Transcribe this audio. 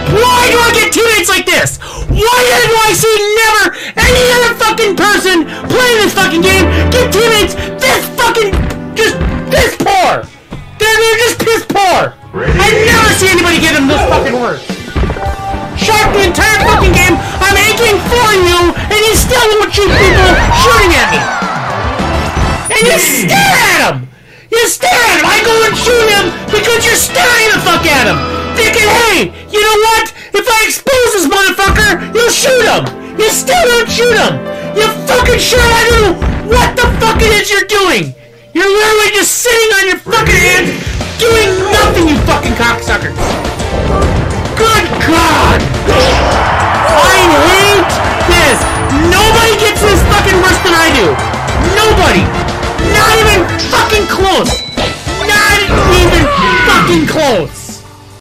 Why do I get teammates like this? Why do I see never any other fucking person playing this fucking game get teammates this fucking just piss poor? They're just piss poor. I never see anybody get them this fucking worse. Shark, the entire fucking game, I'm aiming for you, and you still won't shoot people shooting at me. And you stare at him. You stare at him. I go and shoot him because you're staring the fuck at him. Thinking, hey, you know what? If I expose this motherfucker, you'll shoot him. You still don't shoot him. You fucking sure I don't know what the fuck it is you're doing. You're literally just sitting on your fucking hands doing nothing, you fucking cocksuckers. Good God. I hate this. Nobody gets this fucking worse than I do. Nobody. Not even fucking close. Not even fucking close.